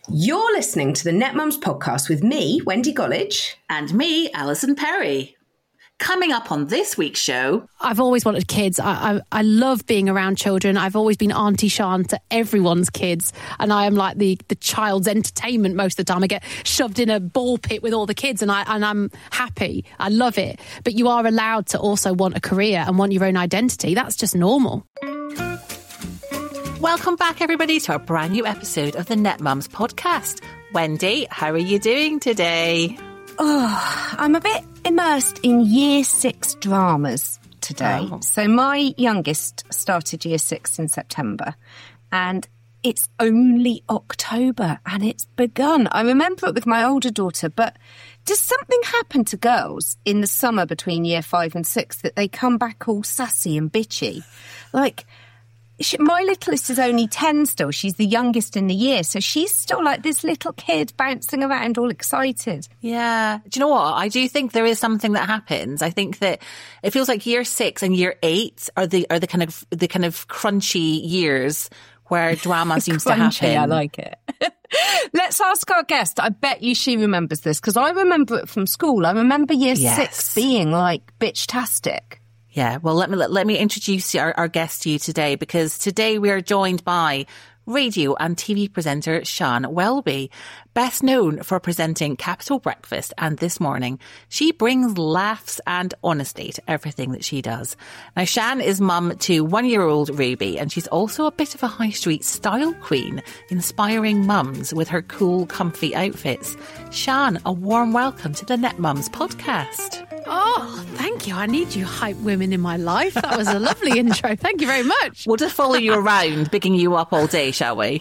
You're listening to the Net Mums podcast with me, Wendy Gollidge. And me, Alison Perry. Coming up on this week's show... I've always wanted kids. I love being around children. I've always been Auntie Sian to everyone's kids. And I am like the child's entertainment most of the time. I get shoved in a ball pit with all the kids and I'm happy. I love it. But you are allowed to also want a career and want your own identity. That's just normal. Welcome back, everybody, to a brand new episode of the Net Mums podcast. Wendy, how are you doing today? Oh, I'm a bit immersed in Year 6 dramas today. Oh. So my youngest started Year 6 in September and it's only October and it's begun. I remember it with my older daughter, but does something happen to girls in the summer between Year 5 and 6 that they come back all sassy and bitchy? Like... my littlest is only 10 still. She's the youngest in the year. So she's still like this little kid bouncing around all excited. Yeah. Do you know what? I do think there is something that happens. I think that it feels like Year 6 and Year 8 are the kind of crunchy years where drama seems to happen. I like it. Let's ask our guest. I bet you she remembers this because I remember it from school. I remember Year 6 being like bitch-tastic. Yeah, well, let me introduce our guest to you today, because today we are joined by radio and TV presenter Sian Welby. Best known for presenting Capital Breakfast and This Morning, she brings laughs and honesty to everything that she does. Now, Sian is mum to 1-year-old Ruby, and she's also a bit of a high street style queen, inspiring mums with her cool, comfy outfits. Sian, a warm welcome to the Net Mums podcast. Oh, thank you. I need you hype women in my life. That was a lovely intro. Thank you very much. We'll just follow you around, bigging you up all day, shall we?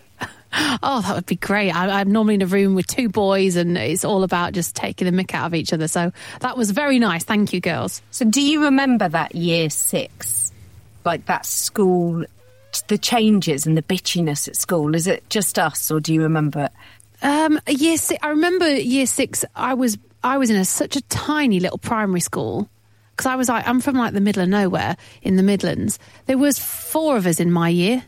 Oh, that would be great. I'm normally in a room with 2 boys and it's all about just taking the mick out of each other. So that was very nice. Thank you, girls. So do you remember that Year 6? Like that school, the changes and the bitchiness at school? Is it just us or do you remember it? Year 6, I remember Year 6, I was in such a tiny little primary school because I'm from like the middle of nowhere in the Midlands. There was 4 of us in my year.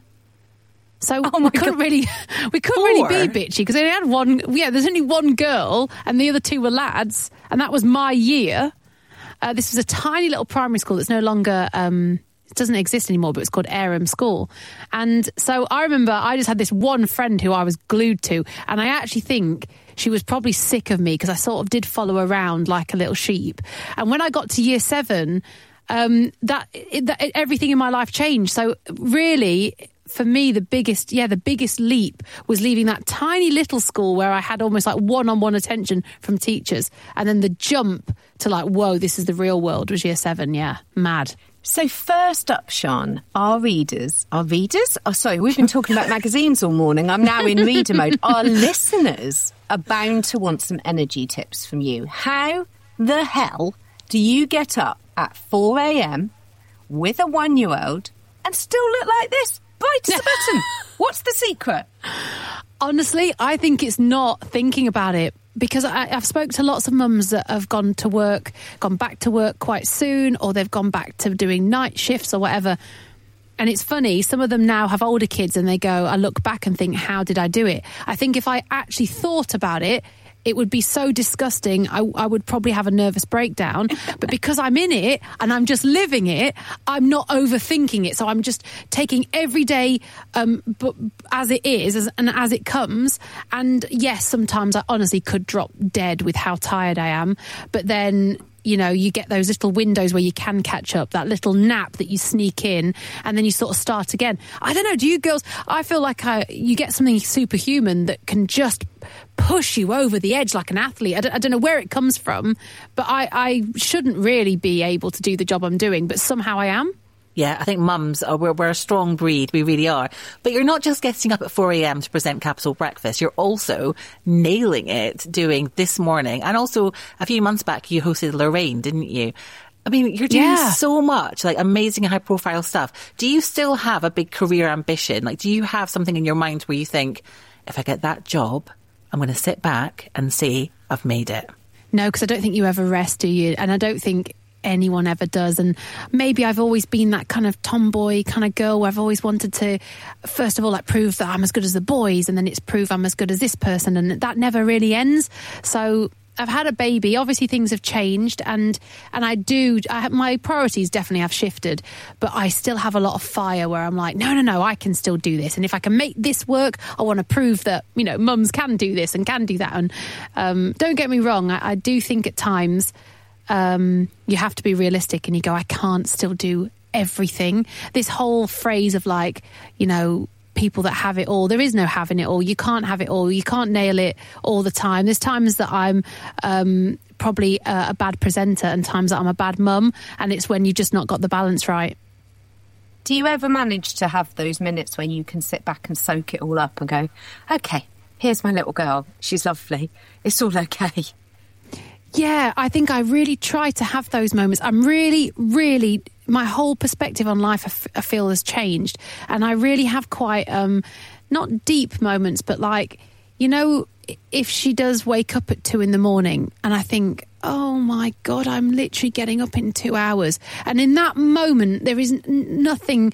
So we couldn't really be bitchy because they only had one. Yeah, there's only one girl and the other 2 were lads, and that was my year. This was a tiny little primary school that's no longer. It doesn't exist anymore, but it's called Ayrham School. And so I remember I just had this one friend who I was glued to, and I actually think she was probably sick of me because I sort of did follow around like a little sheep. And when I got to Year 7, everything in my life changed. So really, for me, the biggest leap was leaving that tiny little school where I had almost like one-on-one attention from teachers. And then the jump to like, whoa, this is the real world was Year 7. Yeah, mad. So first up, Sian, our readers? Oh, sorry, we've been talking about magazines all morning. I'm now in reader mode. Our listeners are bound to want some energy tips from you. How the hell do you get up at 4 a.m. with a 1-year-old and still look like this? Bright as a button. What's the secret? Honestly, I think it's not thinking about it. Because I've spoke to lots of mums that have gone back to work quite soon, or they've gone back to doing night shifts or whatever. And it's funny, some of them now have older kids and they go, I look back and think, how did I do it? I think if I actually thought about it, it would be so disgusting. I would probably have a nervous breakdown. But because I'm in it and I'm just living it, I'm not overthinking it. So I'm just taking every day as it is and as it comes. And yes, sometimes I honestly could drop dead with how tired I am. But then, you know, you get those little windows where you can catch up, that little nap that you sneak in, and then you sort of start again. I don't know, do you girls, I feel like you get something superhuman that can just push you over the edge like an athlete. I don't know where it comes from, but I shouldn't really be able to do the job I'm doing, but somehow I am. Yeah, I think mums, we're a strong breed, we really are. But you're not just getting up at 4 a.m. to present Capital Breakfast, you're also nailing it doing This Morning. And also, a few months back, you hosted Lorraine, didn't you? I mean, you're doing so much, like amazing high profile stuff. Do you still have a big career ambition? Like, do you have something in your mind where you think, if I get that job, I'm going to sit back and say, I've made it? No, because I don't think you ever rest, do you? And I don't think anyone ever does. And maybe I've always been that kind of tomboy kind of girl where I've always wanted to, first of all, like prove that I'm as good as the boys, and then it's prove I'm as good as this person, and that never really ends. So I've had a baby. Obviously, things have changed, and my priorities definitely have shifted, but I still have a lot of fire where I'm like, no, I can still do this, and if I can make this work, I want to prove that mums can do this and can do that. And don't get me wrong, I do think at times you have to be realistic, and you go, I can't still do everything. This whole phrase of like, people that have it all. There is no having it all. You can't have it all. You can't nail it all the time. There's times that I'm probably a bad presenter and times that I'm a bad mum, and it's when you've just not got the balance right. Do you ever manage to have those minutes where you can sit back and soak it all up and go, okay, here's my little girl. She's lovely. It's all okay. Yeah, I think I really try to have those moments. I'm really, really, my whole perspective on life I feel has changed. And I really have quite, not deep moments, but like, if she does wake up at 2 a.m. and I think, oh my God, I'm literally getting up in 2 hours. And in that moment, there is nothing...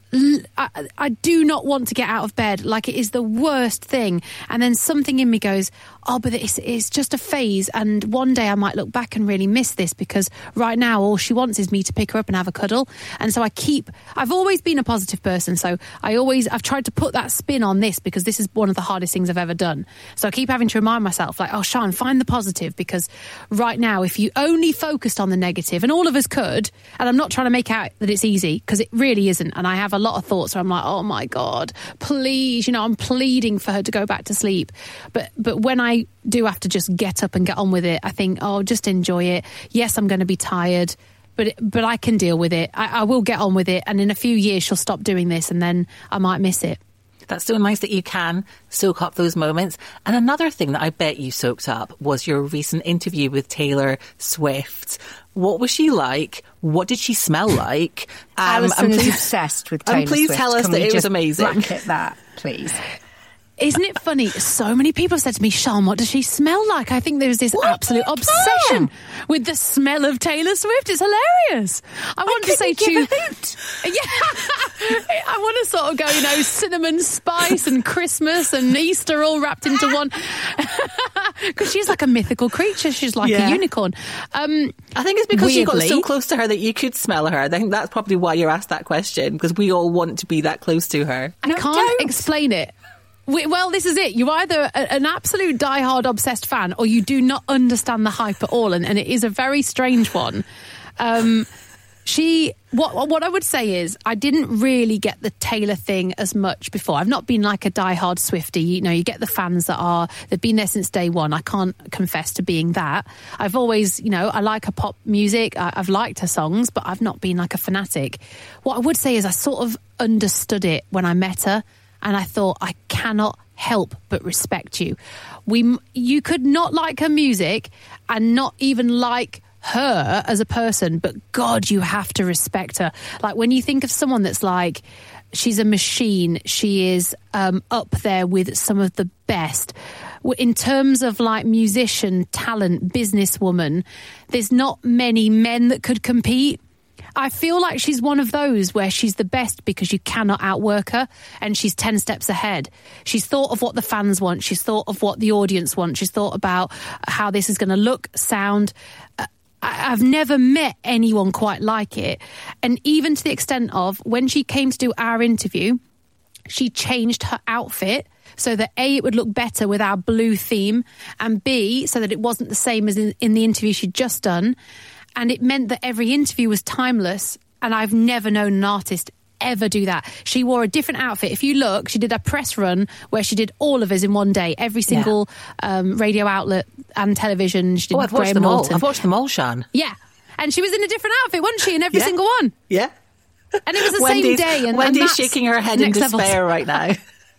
I do not want to get out of bed. Like, it is the worst thing. And then something in me goes, oh, but it's just a phase, and one day I might look back and really miss this, because right now all she wants is me to pick her up and have a cuddle. And so I've always been a positive person, so I've tried to put that spin on this, because this is one of the hardest things I've ever done. So I keep having to remind myself, like, oh, Sian, find the positive, because right now if you only focused on the negative, and all of us could, and I'm not trying to make out that it's easy, because it really isn't, and I have a lot of thoughts where I'm like, oh my God, please, I'm pleading for her to go back to sleep. But when I do have to just get up and get on with it, I think, oh, just enjoy it. Yes, I'm going to be tired, but I can deal with it. I will get on with it, and in a few years she'll stop doing this, and then I might miss it. That's so nice that you can soak up those moments. And another thing that I bet you soaked up was your recent interview with Taylor Swift. What was she like? What did she smell like? Alison is obsessed with Taylor Swift. And please tell us that it was amazing. Bracket that, please. Isn't it funny? So many people have said to me, Sian, what does she smell like? I think there's this absolute obsession with the smell of Taylor Swift. It's hilarious. I want to say to you, I want to sort of go, cinnamon spice and Christmas and Easter all wrapped into one, because she's like a mythical creature. She's like a unicorn. I think it's because you got so close to her that you could smell her. I think that's probably why you're asked that question, because we all want to be that close to her. I can't explain it. Well, this is it. You're either an absolute diehard obsessed fan, or you do not understand the hype at all, and it is a very strange one. What I would say is, I didn't really get the Taylor thing as much before. I've not been like a diehard Swiftie. You get the fans they've been there since day one. I can't confess to being that. I've always, I like her pop music. I've liked her songs, but I've not been like a fanatic. What I would say is I sort of understood it when I met her. And I thought, I cannot help but respect you. You could not like her music and not even like her as a person, but God, you have to respect her. Like, when you think of someone that's like, she's a machine, she is up there with some of the best. In terms of like musician, talent, businesswoman, there's not many men that could compete. I feel like she's one of those where she's the best because you cannot outwork her, and she's 10 steps ahead. She's thought of what the fans want. She's thought of what the audience wants. She's thought about how this is going to look, sound. I've never met anyone quite like it. And even to the extent of when she came to do our interview, she changed her outfit so that A, it would look better with our blue theme, and B, so that it wasn't the same as in the interview she'd just done. And it meant that every interview was timeless. And I've never known an artist ever do that. She wore a different outfit. If you look, she did a press run where she did all of us in one day. Every single radio outlet and television. She did I've watched them all. I've watched them all, Sian. Yeah. And she was in a different outfit, wasn't she, in every single one? Yeah. And it was the same day. And Wendy's shaking her head in despair right now.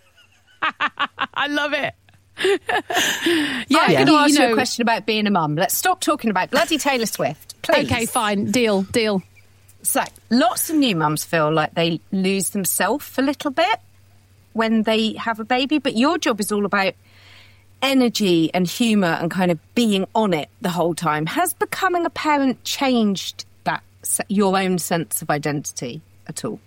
I love it. I'm going to ask you a question about being a mum. Let's stop talking about bloody Taylor Swift, please. Okay, fine. Deal. So, lots of new mums feel like they lose themselves a little bit when they have a baby, but your job is all about energy and humour and kind of being on it the whole time. Has becoming a parent changed your own sense of identity at all?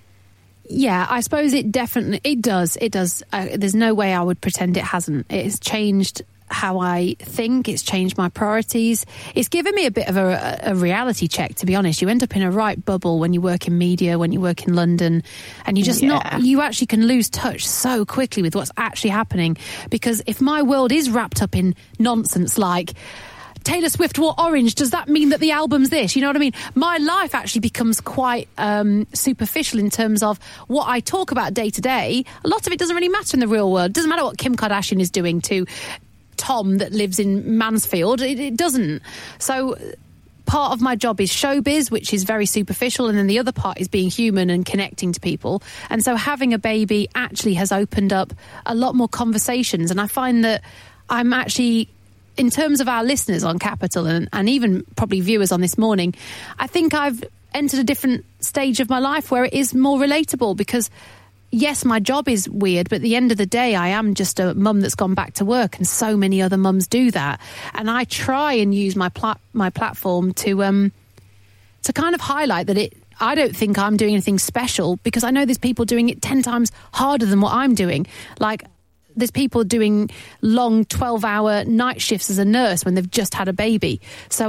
Yeah, I suppose it does. It does. There's no way I would pretend it hasn't. It's changed how I think. It's changed my priorities. It's given me a bit of a reality check, to be honest. You end up in a right bubble when you work in media, when you work in London, and you actually can lose touch so quickly with what's actually happening. Because if my world is wrapped up in nonsense like Taylor Swift wore orange, does that mean that the album's this? You know what I mean? My life actually becomes quite superficial in terms of what I talk about day to day. A lot of it doesn't really matter in the real world. It doesn't matter what Kim Kardashian is doing to Tom that lives in Mansfield. It doesn't. So part of my job is showbiz, which is very superficial, and then the other part is being human and connecting to people. And so having a baby actually has opened up a lot more conversations, and I find that I'm actually, in terms of our listeners on Capital and even probably viewers on This Morning, I think I've entered a different stage of my life where it is more relatable because, yes, my job is weird, but at the end of the day, I am just a mum that's gone back to work, and so many other mums do that. And I try and use my platform to kind of highlight that I don't think I'm doing anything special, because I know there's people doing it 10 times harder than what I'm doing. Like, there's people doing long 12-hour night shifts as a nurse when they've just had a baby. So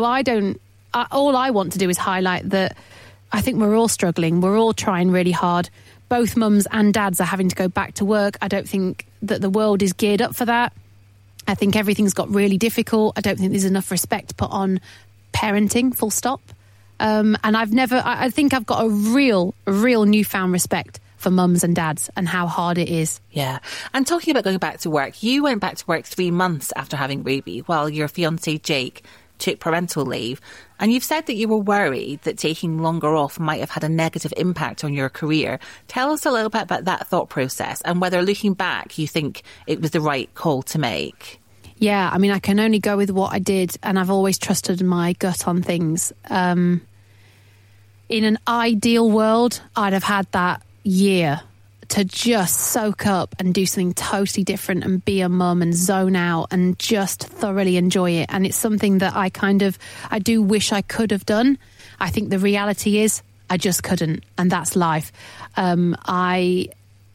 all I want to do is highlight that I think we're all struggling. We're all trying really hard. Both mums and dads are having to go back to work. I don't think that the world is geared up for that. I think everything's got really difficult. I don't think there's enough respect put on parenting, full stop. And I think I've got a real newfound respect for mums and dads and how hard it is. Yeah. And talking about going back to work, you went back to work 3 months after having Ruby while your fiancé Jake took parental leave. And you've said that you were worried that taking longer off might have had a negative impact on your career. Tell us a little bit about that thought process and whether, looking back, you think it was the right call to make. Yeah, I mean, I can only go with what I did, and I've always trusted my gut on things. In an ideal world, I'd have had that year to just soak up and do something totally different and be a mum and zone out and just thoroughly enjoy it. And it's something that I do wish I could have done. I think the reality is I just couldn't, and that's life. I'm a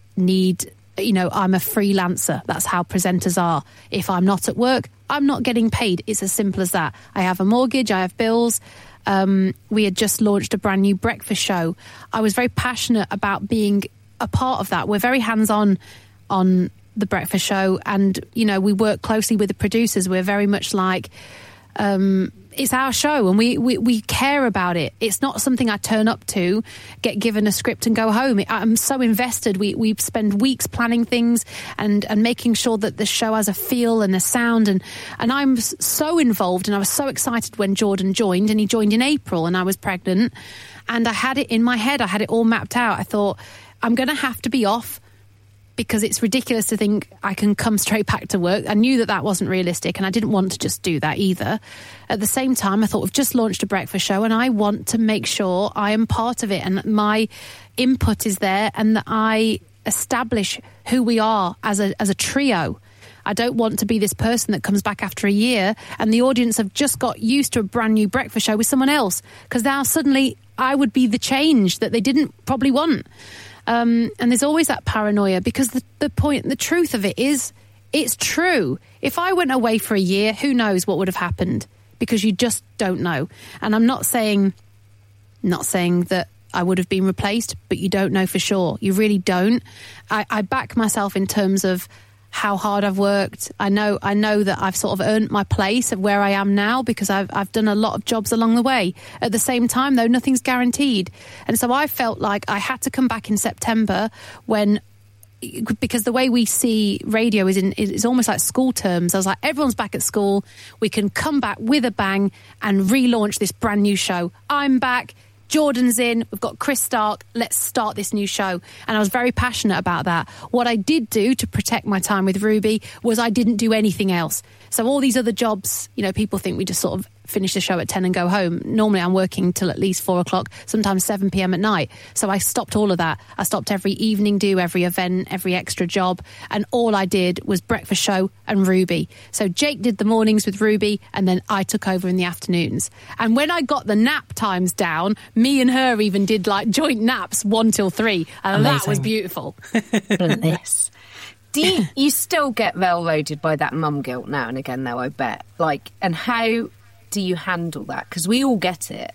freelancer. That's how presenters are. If I'm not at work, I'm not getting paid. It's as simple as that. I have a mortgage, I have bills. We had just launched a brand new breakfast show. I was very passionate about being a part of that. We're very hands-on on the breakfast show, and, we work closely with the producers. We're very much like, it's our show, and we care about it. It's not something I turn up to, get given a script and go home. I'm so invested. We spend weeks planning things and making sure that the show has a feel and a sound, and I'm so involved, and I was so excited when Jordan joined, and he joined in April, and I was pregnant, and I had it in my head. I had it all mapped out. I thought, I'm going to have to be off, because it's ridiculous to think I can come straight back to work. I knew that wasn't realistic, and I didn't want to just do that either. At the same time, I thought, we've just launched a breakfast show, and I want to make sure I am part of it and my input is there, and that I establish who we are as a trio. I don't want to be this person that comes back after a year and the audience have just got used to a brand new breakfast show with someone else, because now suddenly I would be the change that they didn't probably want. And there's always that paranoia, because the truth of it is, it's true. If I went away for a year, who knows what would have happened, because you just don't know. And I'm not saying that I would have been replaced, but you don't know for sure. You really don't. I back myself in terms of how hard I've worked. I know that I've sort of earned my place of where I am now, because I've done a lot of jobs along the way. At the same time, though, nothing's guaranteed. And so I felt like I had to come back in September, because the way we see radio is almost like school terms. I was like, everyone's back at school. We can come back with a bang and relaunch this brand new show. I'm back. Jordan's in, we've got Chris Stark, let's start this new show. And I was very passionate about that. What I did do to protect my time with Ruby was I didn't do anything else. So all these other jobs, people think we just sort of finish the show at 10 and go home. Normally I'm working till at least 4 o'clock, sometimes 7 p.m. at night. So I stopped all of that. I stopped every evening do, every event, every extra job. And all I did was breakfast show and Ruby. So Jake did the mornings with Ruby and then I took over in the afternoons. And when I got the nap times down, me and her even did like joint naps 1 till 3. And Amazing. that was beautiful. Bliss. Do you still get railroaded by that mum guilt now and again, though, I bet? Like, and how do you handle that? Because we all get it.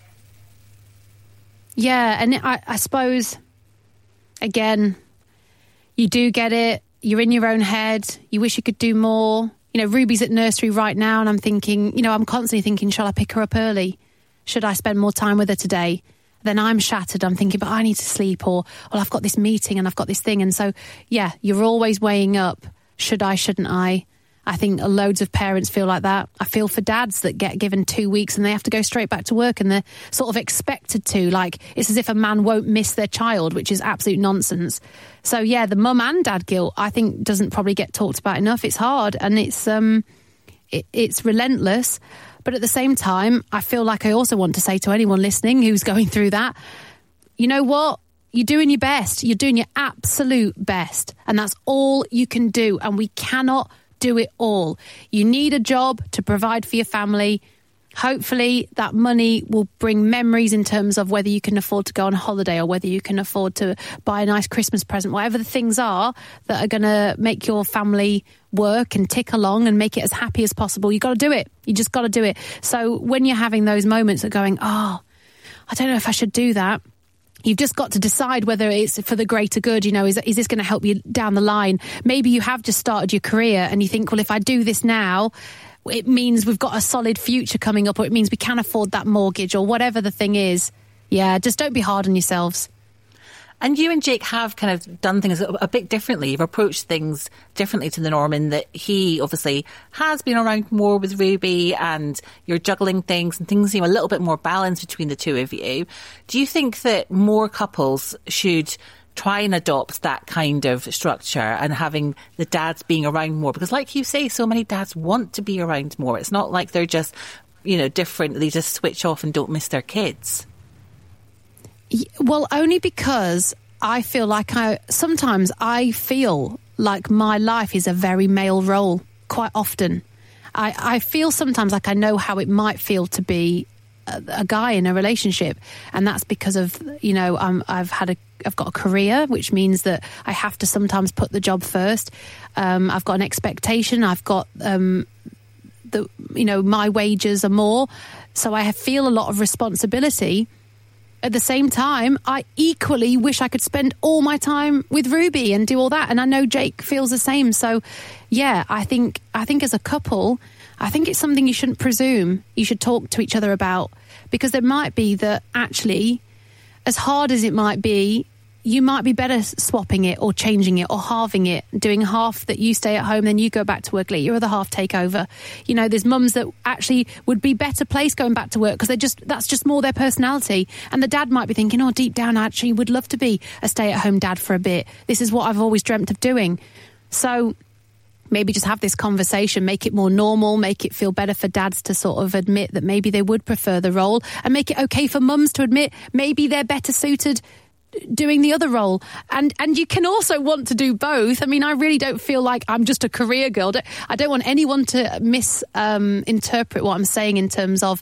Yeah, and I suppose, again, you do get it. You're in your own head. You wish you could do more. You know, Ruby's at nursery right now, and I'm thinking, you know, I'm constantly thinking, shall I pick her up early? Should I spend more time with her today? Then I'm shattered. I'm thinking, but I need to sleep, or I've got this meeting and I've got this thing. And so, yeah, you're always weighing up, should I, shouldn't I? I think loads of parents feel like that. I feel for dads that get given 2 weeks and they have to go straight back to work and they're sort of expected to. Like, it's as if a man won't miss their child, which is absolute nonsense. So, yeah, the mum and dad guilt, I think, doesn't probably get talked about enough. It's hard and it's relentless. But at the same time, I feel like I also want to say to anyone listening who's going through that, you know what? You're doing your best. You're doing your absolute best. And that's all you can do. And we cannot do it all. You need a job to provide for your family. Hopefully that money will bring memories in terms of whether you can afford to go on holiday or whether you can afford to buy a nice Christmas present, whatever the things are that are going to make your family work and tick along and make it as happy as possible. You got to do it. You just got to do it. So when you're having those moments of going, oh, I don't know if I should do that, you've just got to decide whether it's for the greater good. You know, is this going to help you down the line? Maybe you have just started your career and you think, well, if I do this now, it means we've got a solid future coming up, or it means we can afford that mortgage, or whatever the thing is. Yeah, just don't be hard on yourselves. And you and Jake have kind of done things a bit differently. You've approached things differently to the norm in that he obviously has been around more with Ruby and you're juggling things and things seem a little bit more balanced between the two of you. Do you think that more couples should try and adopt that kind of structure and having the dads being around more? Because like you say, so many dads want to be around more. It's not like they're just, you know, different. They just switch off and don't miss their kids. Well, only because I feel like sometimes I feel like my life is a very male role quite often. I feel sometimes like I know how it might feel to be a guy in a relationship, and that's because of, you know, I've got a career, which means that I have to sometimes put the job first. I've got an expectation. I've got my wages are more, so I feel a lot of responsibility. At the same time, I equally wish I could spend all my time with Ruby and do all that. And I know Jake feels the same. So, yeah, I think as a couple, I think it's something you shouldn't presume. You should talk to each other about, because there might be that actually, as hard as it might be, you might be better swapping it or changing it or halving it, doing half that you stay at home, then you go back to work, let your other half take over. You know, there's mums that actually would be better placed going back to work because that's just more their personality. And the dad might be thinking, oh, deep down, I actually would love to be a stay-at-home dad for a bit. This is what I've always dreamt of doing. So maybe just have this conversation, make it more normal, make it feel better for dads to sort of admit that maybe they would prefer the role, and make it okay for mums to admit maybe they're better suited doing the other role. And you can also want to do both. I mean, I really don't feel like I'm just a career girl. I don't want anyone to misinterpret what I'm saying in terms of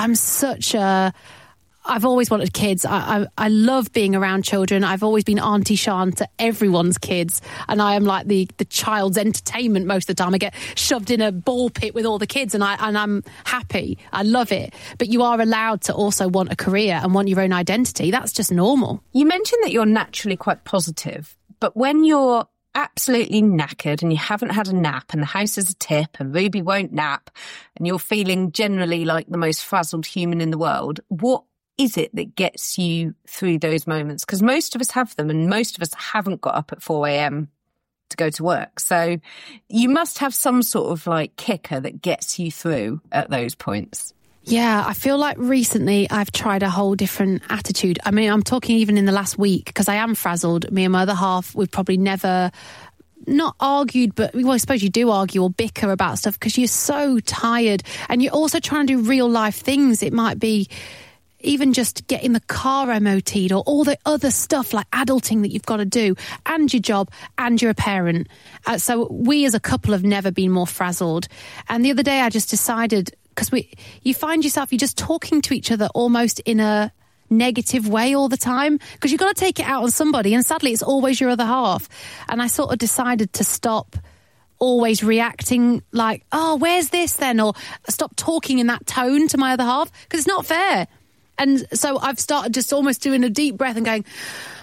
I've always wanted kids. I love being around children. I've always been Auntie Sian to everyone's kids. And I am like the child's entertainment most of the time. I get shoved in a ball pit with all the kids and I'm happy. I love it. But you are allowed to also want a career and want your own identity. That's just normal. You mentioned that you're naturally quite positive, but when you're absolutely knackered and you haven't had a nap and the house is a tip and Ruby won't nap and you're feeling generally like the most frazzled human in the world, what is it that gets you through those moments? Because most of us have them and most of us haven't got up at 4 a.m. to go to work. So you must have some sort of like kicker that gets you through at those points. Yeah, I feel like recently I've tried a whole different attitude. I mean, I'm talking even in the last week because I am frazzled. Me and my other half, we've probably never not argued, but well, I suppose you do argue or bicker about stuff because you're so tired, and you're also trying to do real life things. It might be even just getting the car MOT'd or all the other stuff like adulting that you've got to do, and your job, and you're a parent. So we as a couple have never been more frazzled. And the other day I just decided, because you find yourself, you're just talking to each other almost in a negative way all the time, because you've got to take it out on somebody, and sadly it's always your other half. And I sort of decided to stop always reacting like, oh, where's this then? Or stop talking in that tone to my other half, because it's not fair. And so I've started just almost doing a deep breath and going,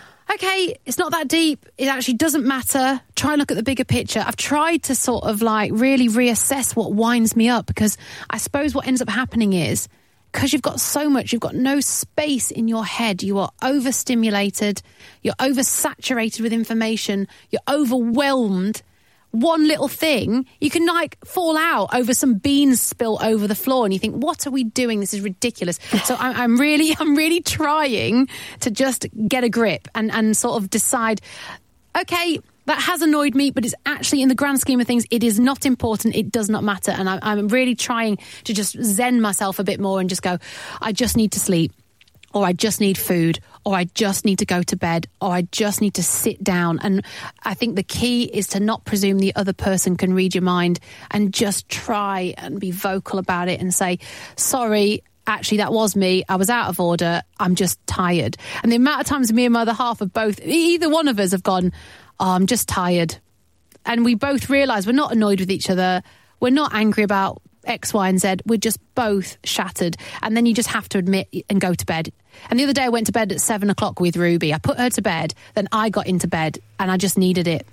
okay, it's not that deep. It actually doesn't matter. Try and look at the bigger picture. I've tried to sort of like really reassess what winds me up, because I suppose what ends up happening is, because you've got so much, you've got no space in your head. You are overstimulated. You're oversaturated with information. You're overwhelmed. One little thing, you can like fall out over some beans spilt over the floor, and you think, what are we doing? This is ridiculous. So I'm really trying to just get a grip and sort of decide, okay, that has annoyed me, but it's actually, in the grand scheme of things, it is not important. It does not matter. And I'm really trying to just zen myself a bit more and just go, I just need to sleep, or I just need food, or I just need to go to bed, or I just need to sit down. And I think the key is to not presume the other person can read your mind, and just try and be vocal about it and say, sorry, actually, that was me. I was out of order. I'm just tired. And the amount of times me and my other half have both, either one of us have gone, oh, I'm just tired. And we both realise we're not annoyed with each other. We're not angry about X, Y, and Z. We're just both shattered. And then you just have to admit and go to bed. And the other day I went to bed at 7:00 with Ruby. I put her to bed, then I got into bed, and I just needed it.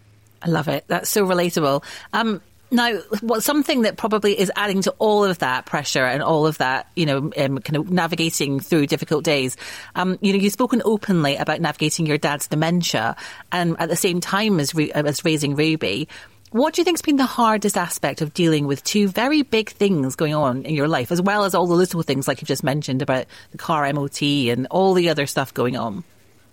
I love it. That's so relatable. Now, something that probably is adding to all of that pressure and all of that, kind of navigating through difficult days. You've spoken openly about navigating your dad's dementia, and at the same time as raising Ruby. What do you think's been the hardest aspect of dealing with two very big things going on in your life, as well as all the little things like you've just mentioned about the car MOT and all the other stuff going on?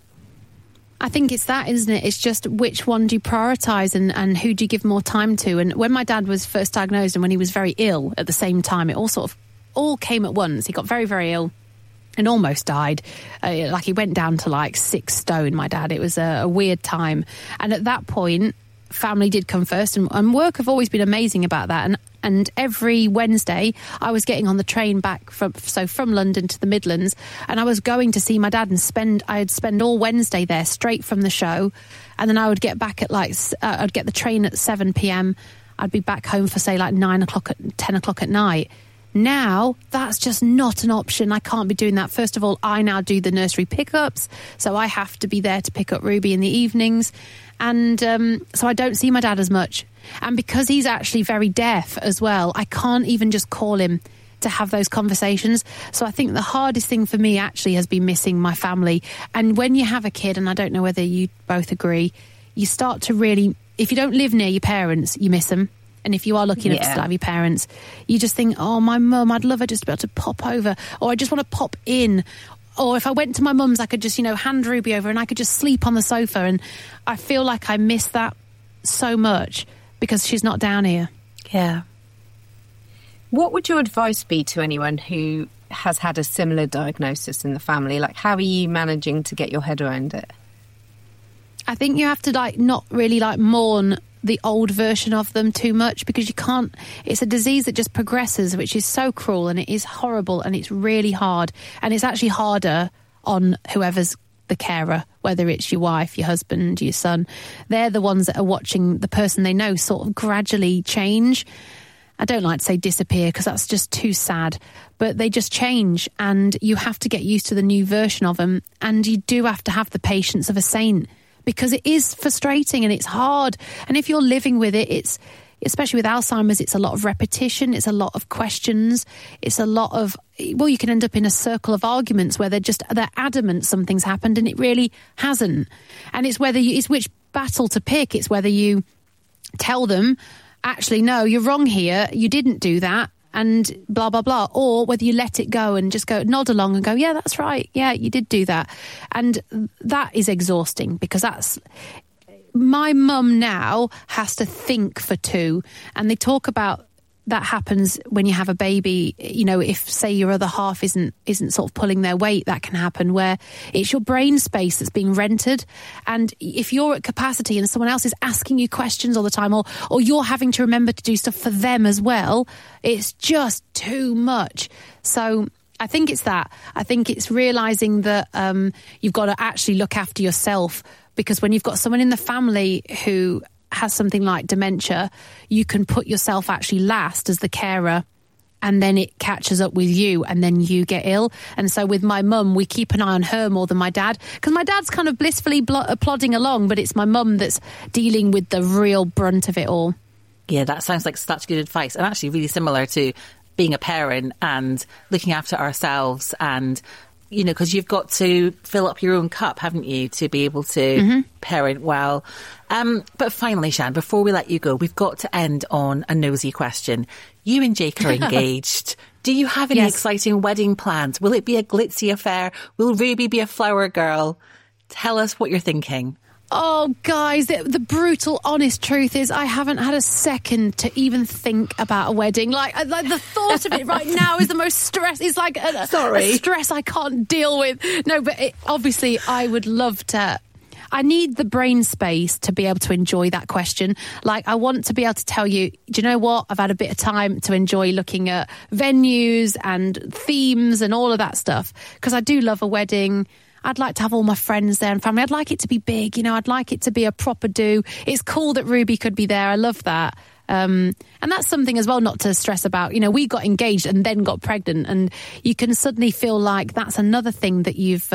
I think it's that, isn't it? It's just which one do you prioritise and who do you give more time to? And when my dad was first diagnosed and when he was very ill at the same time, it all came at once. He got very, very ill and almost died. He went down to like 6 stone, my dad. It was a weird time. And at that point, family did come first, and work have always been amazing about that. And every Wednesday I was getting on the train back from London to the Midlands, and I was going to see my dad, and I'd spend all Wednesday there straight from the show, and then I would get back at I'd get the train at 7 p.m. I'd be back home for say like 9 o'clock, 10 o'clock at night. Now that's just not an option. I can't be doing that. First of all, I now do the nursery pickups, so I have to be there to pick up Ruby in the evenings. And so I don't see my dad as much. And because he's actually very deaf as well, I can't even just call him to have those conversations. So I think the hardest thing for me actually has been missing my family. And when you have a kid, and I don't know whether you both agree, you start to really, if you don't live near your parents, you miss them. And if you are lucky enough to still have your parents, you just think, oh, my mum, I'd love her just to be able to pop over, or I just want to pop in. Or if I went to my mum's, I could just, hand Ruby over and I could just sleep on the sofa. And I feel like I miss that so much because she's not down here. Yeah. What would your advice be to anyone who has had a similar diagnosis in the family? Like, how are you managing to get your head around it? I think you have to not really mourn the old version of them too much, because you can't. It's a disease that just progresses, which is so cruel, and it is horrible, and it's really hard, and it's actually harder on whoever's the carer, whether it's your wife, your husband, your son. They're the ones that are watching the person they know sort of gradually change. I don't like to say disappear because that's just too sad, but they just change, and you have to get used to the new version of them, and you do have to have the patience of a saint, because it is frustrating and it's hard. And if you're living with it, it's, especially with Alzheimer's, it's a lot of repetition, it's a lot of questions, it's a lot of, you can end up in a circle of arguments where they're adamant something's happened and it really hasn't. And it's it's which battle to pick. It's whether you tell them, actually, no, you're wrong here, you didn't do that, and blah, blah, blah. Or whether you let it go and just go nod along and go, yeah, that's right. Yeah, you did do that. And that is exhausting, because my mum now has to think for two, and they talk about that happens when you have a baby. You know, if say your other half isn't sort of pulling their weight, that can happen where it's your brain space that's being rented. And if you're at capacity and someone else is asking you questions all the time, or you're having to remember to do stuff for them as well, it's just too much. So I think it's that. I think it's realising that you've got to actually look after yourself, because when you've got someone in the family who has something like dementia, you can put yourself actually last as the carer, and then it catches up with you and then you get ill. And so with my mum, we keep an eye on her more than my dad, because my dad's kind of blissfully plodding along, but it's my mum that's dealing with the real brunt of it all. Yeah, that sounds like such good advice, and actually really similar to being a parent and looking after ourselves. And you know, because you've got to fill up your own cup, haven't you, to be able to parent well. But finally, Shan, before we let you go, we've got to end on a nosy question. You and Jake are engaged. Do you have any exciting wedding plans? Will it be a glitzy affair? Will Ruby be a flower girl? Tell us what you're thinking. Oh, guys, the brutal, honest truth is I haven't had a second to even think about a wedding. Like the thought of it right now is the most stress. It's like a stress I can't deal with. No, but obviously I would love to. I need the brain space to be able to enjoy that question. Like, I want to be able to tell you, do you know what? I've had a bit of time to enjoy looking at venues and themes and all of that stuff, because I do love a wedding. I'd like to have all my friends there and family. I'd like it to be big, you know, I'd like it to be a proper do. It's cool that Ruby could be there. I love that. And that's something as well not to stress about. You know, we got engaged and then got pregnant, and you can suddenly feel like that's another thing that you've,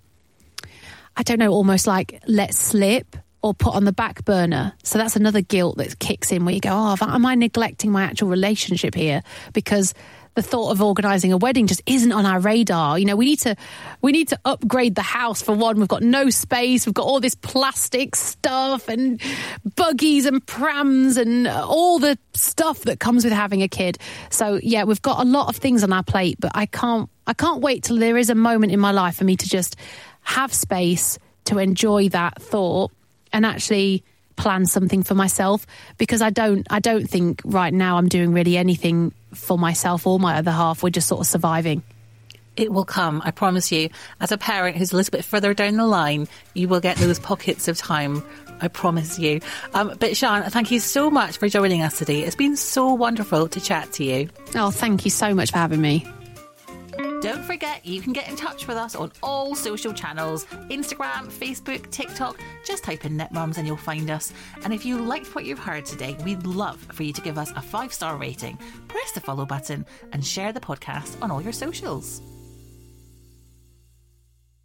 I don't know, almost like let slip or put on the back burner. So that's another guilt that kicks in where you go, oh, am I neglecting my actual relationship here? Because the thought of organising a wedding just isn't on our radar. You know, we need to upgrade the house for one. We've got no space. We've got all this plastic stuff and buggies and prams and all the stuff that comes with having a kid. So yeah, we've got a lot of things on our plate, but I can't wait till there is a moment in my life for me to just have space to enjoy that thought and actually plan something for myself, because I don't think right now I'm doing really anything for myself or my other half. We're just sort of surviving. It will come, I promise you. As a parent who's a little bit further down the line, you will get those pockets of time, I promise you. But Shan, thank you so much for joining us today. It's been so wonderful to chat to you. Oh, thank you so much for having me. Don't forget, you can get in touch with us on all social channels, Instagram, Facebook, TikTok. Just type in NetMums and you'll find us. And if you liked what you've heard today, we'd love for you to give us a 5-star rating, press the follow button and share the podcast on all your socials.